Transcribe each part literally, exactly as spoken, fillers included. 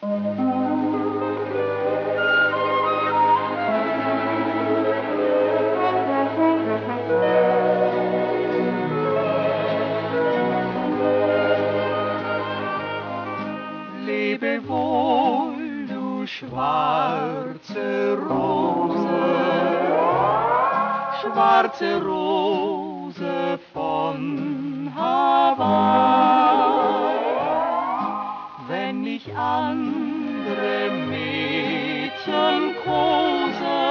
Lebe wohl, du schwarze Rose, schwarze Rose von Hawaii. Wenn ich andere Mädchen kose,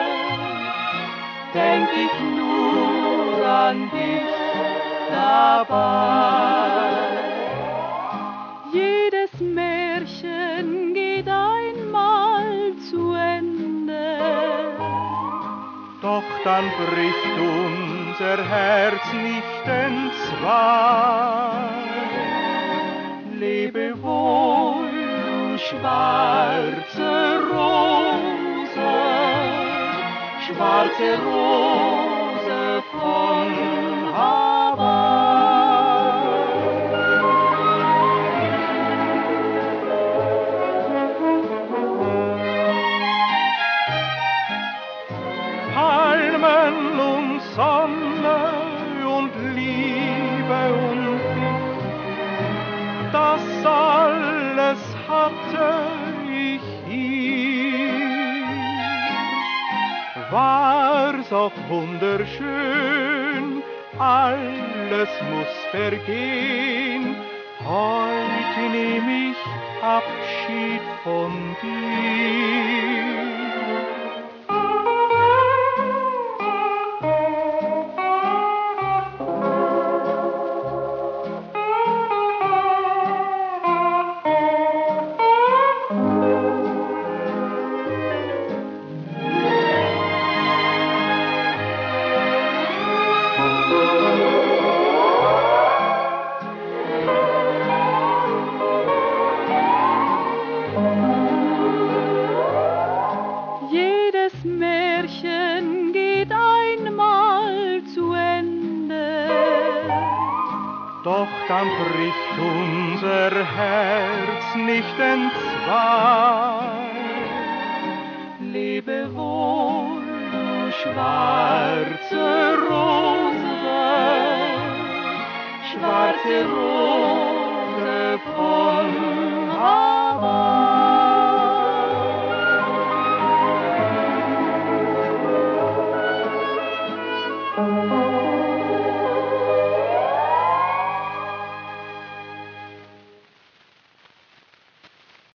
denk ich nur an dich dabei. Jedes Märchen geht einmal zu Ende, doch dann bricht unser Herz nicht entzwei. Lebe wohl, du schwarze Rose, schwarze Rose von Hawaii. Palmen und Sonne und Liebe und dich, das alles hatte ich hier. War's auch wunderschön, alles muss vergehen, heute nehm ich Abschied von dir. jedes Märchen geht einmal zu Ende, doch dann bricht unser Herz nicht entzwei. Lebe wohl, du schwarze Rose, schwarze Rose von